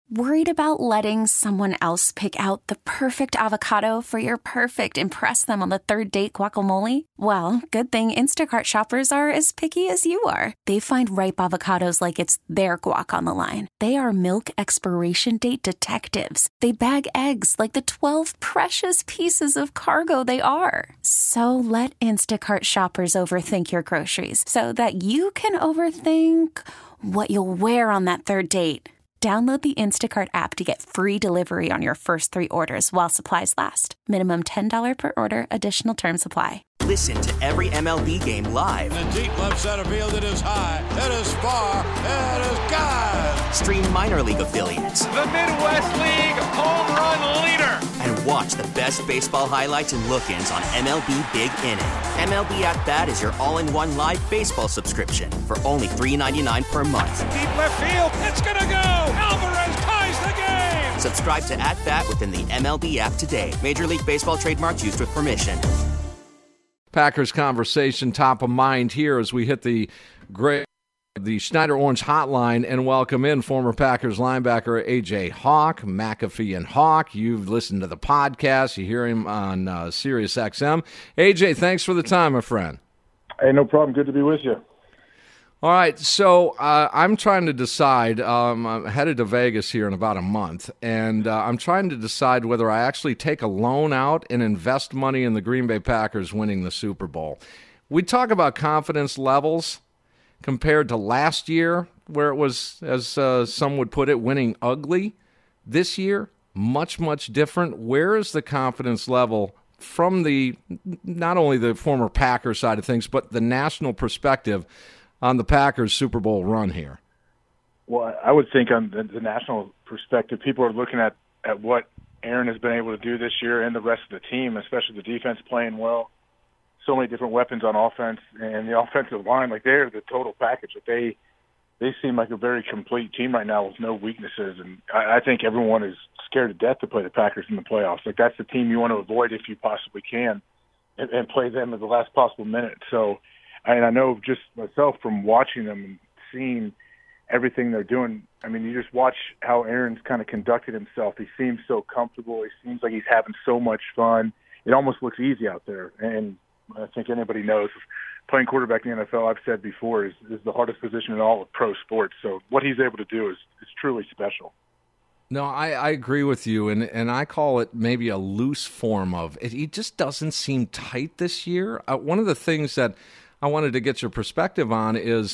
Worried about letting someone else pick out the perfect avocado for your perfect impress them on the third date guacamole? Well, good thing Instacart shoppers are as picky as you are. They find ripe avocados like it's their guac on the line. They are milk expiration date detectives. They bag eggs like the 12 precious pieces of cargo they are. So let Instacart shoppers overthink your groceries so that you can overthink what you'll wear on that third date. Download the Instacart app to get free delivery on your first 3 orders while supplies last. Minimum $10 per order. Additional terms apply. Listen to every MLB game live. In the deep left center field, it is high, it is far, it is God. Stream minor league affiliates. The Midwest League home run leader. And watch the best baseball highlights and look-ins on MLB Big Inning. MLB At Bat is your all-in-one live baseball subscription for only $3.99 per month. Deep left field, it's gonna go. Alvarez ties the game. Subscribe to At Bat within the MLB app today. Major League Baseball trademarks used with permission. Packers conversation top of mind here as we hit the Schneider Orange hotline and welcome in former Packers linebacker A.J. Hawk, McAfee and Hawk. You've listened to the podcast. You hear him on Sirius XM. A.J., thanks for the time, my friend. Hey, no problem. Good to be with you. All right, so I'm trying to decide. I'm headed to Vegas here in about a month, and I'm trying to decide whether I actually take a loan out and invest money in the Green Bay Packers winning the Super Bowl. We talk about confidence levels compared to last year, where it was, as some would put it, winning ugly. This year, much, much different. Where is the confidence level from the not only the former Packers side of things, but the national perspective on the Packers' Super Bowl run here? Well, I would think on the national perspective, people are looking at what Aaron has been able to do this year and the rest of the team, especially the defense playing well. So many different weapons on offense, and the offensive line, like they're the total package. They seem like a very complete team right now with no weaknesses, and I think everyone is scared to death to play the Packers in the playoffs. Like that's the team you want to avoid if you possibly can, and play them at the last possible minute. So, and I know just myself from watching them and seeing everything they're doing. I mean, you just watch how Aaron's kind of conducted himself. He seems so comfortable. He seems like he's having so much fun. It almost looks easy out there. And I think anybody knows playing quarterback in the NFL, I've said before, is the hardest position in all of pro sports. So what he's able to do is truly special. No, I agree with you, and I call it maybe a loose form of it. He just doesn't seem tight this year. One of the things that I wanted to get your perspective on is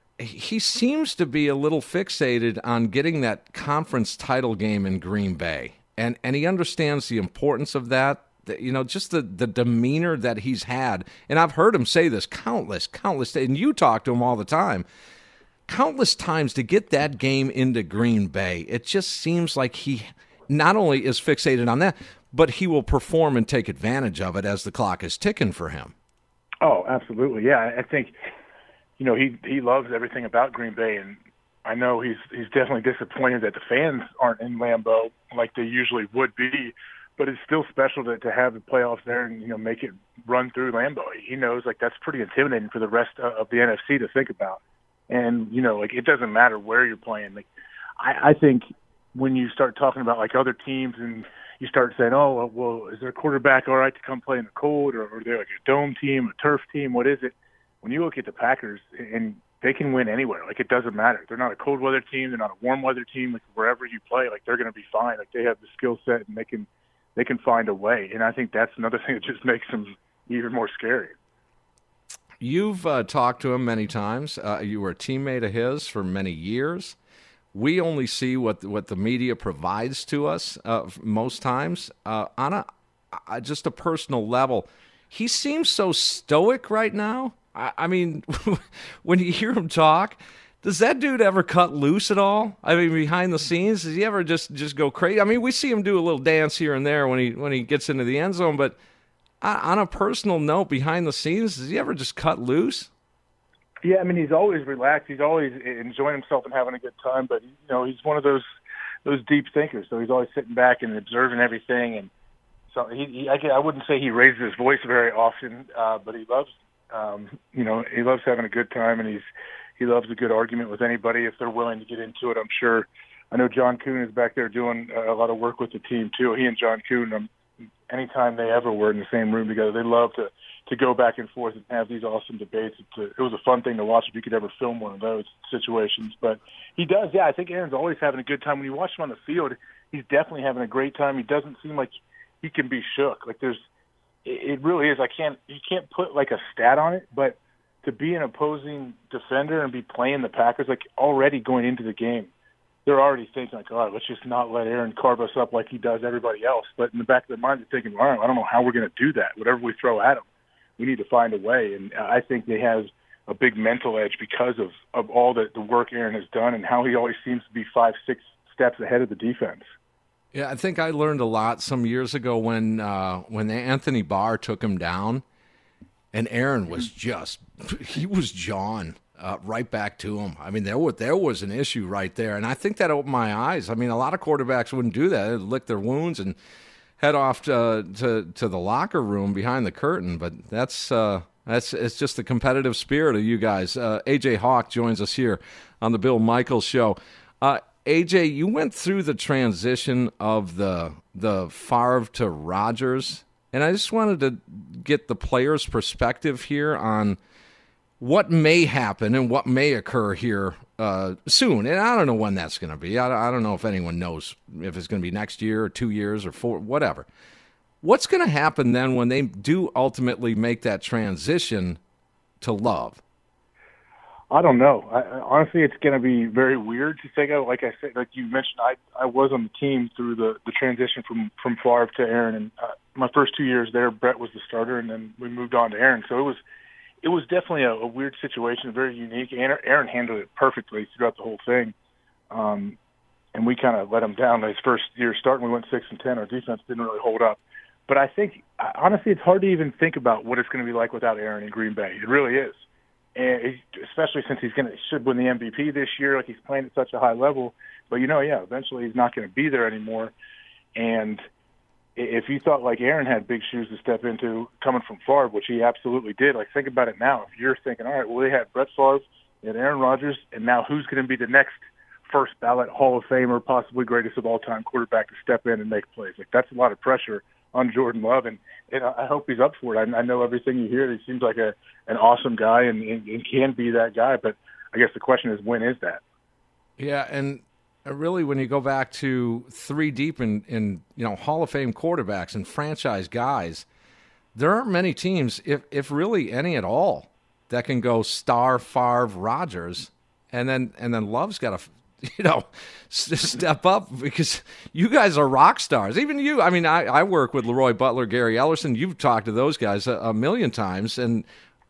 he seems to be a little fixated on getting that conference title game in Green Bay, and he understands the importance of that. You know, just the demeanor that he's had, and I've heard him say this countless, and you talk to him all the time, countless times to get that game into Green Bay. It just seems like he not only is fixated on that, but he will perform and take advantage of it as the clock is ticking for him. Oh, absolutely. Yeah, I think, you know, he loves everything about Green Bay, and I know he's definitely disappointed that the fans aren't in Lambeau like they usually would be, but it's still special to have the playoffs there and, you know, make it run through Lambeau. He knows, like, that's pretty intimidating for the rest of the NFC to think about. And, you know, like, it doesn't matter where you're playing. Like, I think when you start talking about, like, other teams and you start saying, oh, well, is their quarterback all right to come play in the cold, or are they like a dome team, a turf team? What is it? When you look at the Packers, and they can win anywhere. Like, it doesn't matter. They're not a cold weather team. They're not a warm weather team. Like, wherever you play, like, they're going to be fine. Like, they have the skill set, and they can find a way. And I think that's another thing that just makes them even more scary. You've talked to him many times. You were a teammate of his for many years. We only see what the media provides to us most times. On just a personal level, he seems so stoic right now. I mean, when you hear him talk, does that dude ever cut loose at all? I mean, behind the scenes, does he ever just go crazy? I mean, we see him do a little dance here and there when he gets into the end zone, but on a personal note, behind the scenes, does he ever just cut loose? Yeah, I mean, he's always relaxed. He's always enjoying himself and having a good time. But, you know, he's one of those deep thinkers. So he's always sitting back and observing everything. And so I wouldn't say he raises his voice very often, but he loves, he loves having a good time, and he loves a good argument with anybody if they're willing to get into it. I'm sure I know John Kuhn is back there doing a lot of work with the team too. He and John Kuhn, anytime they ever were in the same room together, they love to go back and forth and have these awesome debates. It was a fun thing to watch if you could ever film one of those situations. But he does, yeah. I think Aaron's always having a good time. When you watch him on the field, he's definitely having a great time. He doesn't seem like he can be shook. Like it really is. You can't put like a stat on it, but to be an opposing defender and be playing the Packers, like already going into the game, they're already thinking like, all right, let's just not let Aaron carve us up like he does everybody else. But in the back of their mind, they're thinking, all right, I don't know how we're going to do that. Whatever we throw at him, we need to find a way. And I think they have a big mental edge because of all the work Aaron has done and how he always seems to be 5-6 steps ahead of the defense. Yeah, I think I learned a lot some years ago when Anthony Barr took him down, and Aaron was he was jawing right back to him. I mean, there was an issue right there, and I think that opened my eyes. I mean, a lot of quarterbacks wouldn't do that. They'd lick their wounds and head off to the locker room behind the curtain, but it's just the competitive spirit of you guys. A.J. Hawk joins us here on the Bill Michaels Show. AJ, you went through the transition of the Favre to Rodgers, and I just wanted to get the player's perspective here on what may happen and what may occur here soon. And I don't know when that's going to be. I don't know if anyone knows if it's going to be next year or 2 years or 4, whatever. What's going to happen then when they do ultimately make that transition to Love? I don't know. Honestly, it's going to be very weird to think of. Like I said, like you mentioned, I was on the team through the transition from Favre to Aaron, and my first 2 years there, Brett was the starter, and then we moved on to Aaron. So it was definitely a weird situation, very unique. Aaron handled it perfectly throughout the whole thing, and we kind of let him down. His first year starting, we went 6-10. Our defense didn't really hold up. But I think, honestly, it's hard to even think about what it's going to be like without Aaron in Green Bay. It really is. And especially since should win the MVP this year, like he's playing at such a high level. But eventually he's not going to be there anymore. And if you thought like Aaron had big shoes to step into coming from Favre, which he absolutely did, like think about it now. If you're thinking, all right, well they had Brett Favre and Aaron Rodgers, and now who's going to be the next first ballot Hall of Famer, possibly greatest of all time quarterback to step in and make plays? Like that's a lot of pressure on Jordan Love, and I hope he's up for it. I know everything you hear. He seems like an awesome guy and can be that guy, but I guess the question is, when is that? Yeah, and really when you go back to 3 deep in Hall of Fame quarterbacks and franchise guys, there aren't many teams, if really any at all, that can go star Favre Rodgers, and then Love's got to step up, because you guys are rock stars. Even you. I mean, I work with Leroy Butler, Gary Ellerson. You've talked to those guys a million times, and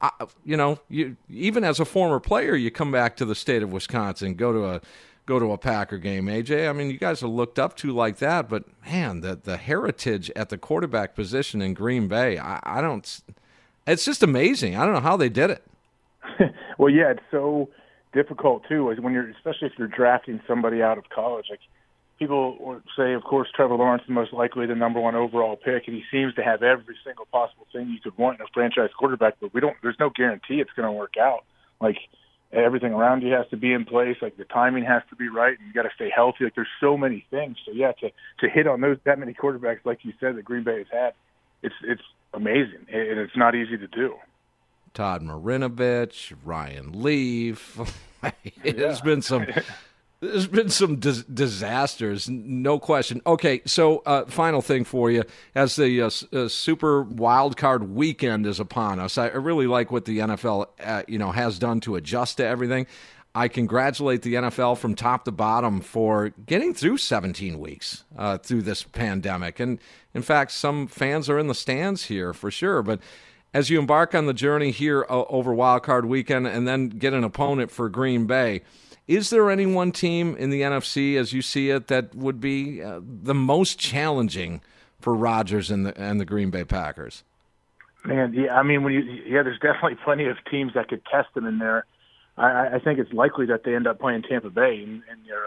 you even as a former player, you come back to the state of Wisconsin, go to a Packer game. AJ, I mean, you guys are looked up to like that. But man, the heritage at the quarterback position in Green Bay, I don't. It's just amazing. I don't know how they did it. Well, yeah, it's so difficult too, is when especially if you're drafting somebody out of college. Like people say, of course, Trevor Lawrence is most likely the number 1 overall pick, and he seems to have every single possible thing you could want in a franchise quarterback. But there's no guarantee it's going to work out. Like everything around you has to be in place. Like the timing has to be right, and you got to stay healthy. Like there's so many things. So yeah, to hit on that many quarterbacks, like you said, that Green Bay has had, it's amazing, and it's not easy to do. Todd Marinovich, Ryan Leaf. There's been some disasters, no question. Okay, so final thing for you, as the Super Wild Card Weekend is upon us, I really like what the NFL has done to adjust to everything. I congratulate the NFL from top to bottom for getting through 17 weeks through this pandemic, and in fact, some fans are in the stands here for sure, but as you embark on the journey here over Wild Card Weekend and then get an opponent for Green Bay, is there any one team in the NFC, as you see it, that would be the most challenging for Rodgers and the Green Bay Packers? Man, yeah, I mean, there's definitely plenty of teams that could test them in there. I think it's likely that they end up playing Tampa Bay in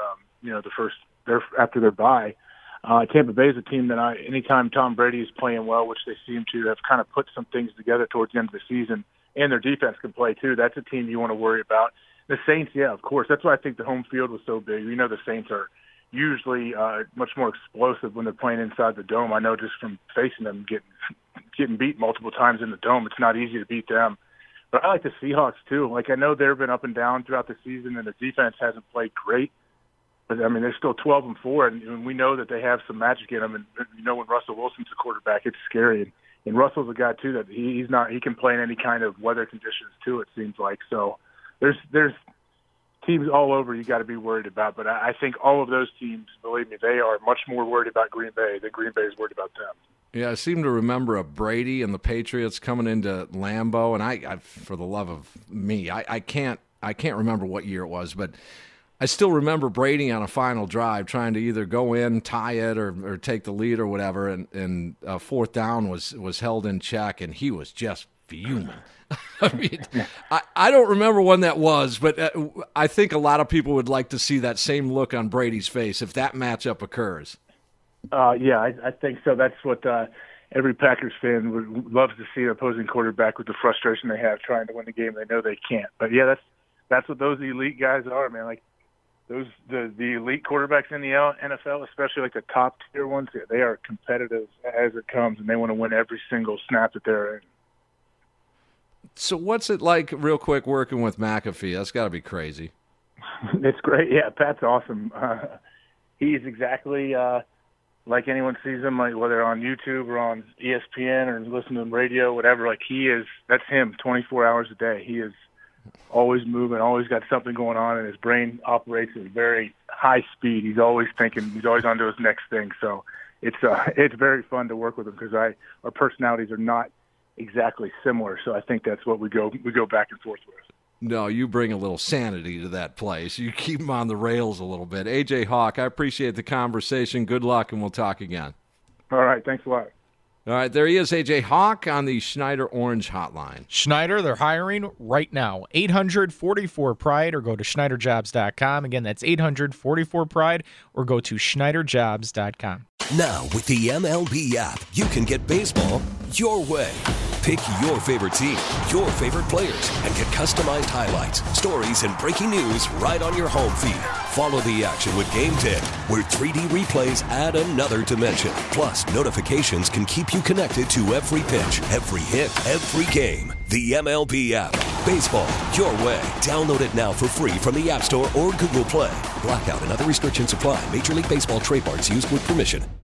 their after their bye. Tampa Bay is a team that anytime Tom Brady is playing well, which they seem to have kind of put some things together towards the end of the season, and their defense can play too, that's a team you want to worry about. The Saints, yeah, of course. That's why I think the home field was so big. The Saints are usually much more explosive when they're playing inside the dome. I know just from facing them, getting beat multiple times in the dome, it's not easy to beat them. But I like the Seahawks too. Like, I know they've been up and down throughout the season, and the defense hasn't played great. But I mean, they're still 12-4, and we know that they have some magic in them. And you know, when Russell Wilson's a quarterback, it's scary. And Russell's a guy too that he can play in any kind of weather conditions too. It seems like so. There's teams all over you got to be worried about. But I think all of those teams, believe me, they are much more worried about Green Bay than Green Bay is worried about them. Yeah, I seem to remember a Brady and the Patriots coming into Lambeau, and I for the love of me, I can't remember what year it was, but I still remember Brady on a final drive trying to either go in, tie it, or take the lead or whatever, and fourth down was held in check, and he was just fuming. I mean, I don't remember when that was, but I think a lot of people would like to see that same look on Brady's face if that matchup occurs. Yeah, I think so. That's what every Packers fan would love to see, an opposing quarterback with the frustration they have trying to win the game. They know they can't. But yeah, that's what those elite guys are, man. Like the elite quarterbacks in the NFL, especially like the top tier ones, they are competitive as it comes, and they want to win every single snap that they're in. So what's it like, real quick, working with McAfee? That's got to be crazy. It's great. Yeah, Pat's awesome. He's exactly like anyone sees him, like whether on YouTube or on ESPN or listening to him radio, whatever. Like that's him 24 hours a day. He is always moving, always got something going on, and his brain operates at very high speed. He's always thinking. He's always on to his next thing. So it's very fun to work with him because our personalities are not exactly similar. So I think that's what we go back and forth with. No, you bring a little sanity to that place. You keep them on the rails a little bit. A.J. Hawk, I appreciate the conversation. Good luck, and we'll talk again. All right, thanks a lot. All right, there he is, A.J. Hawk on the Schneider Orange Hotline. Schneider, they're hiring right now. 844-PRIDE or go to SchneiderJobs.com. Again, that's 844-PRIDE or go to SchneiderJobs.com. Now, with the MLB app, you can get baseball your way. Pick your favorite team, your favorite players, and get customized highlights, stories, and breaking news right on your home feed. Follow the action with Game Day, where 3D replays add another dimension. Plus, notifications can keep you connected to every pitch, every hit, every game. The MLB app. Baseball your way. Download it now for free from the App Store or Google Play. Blackout and other restrictions apply. Major League Baseball trademarks used with permission.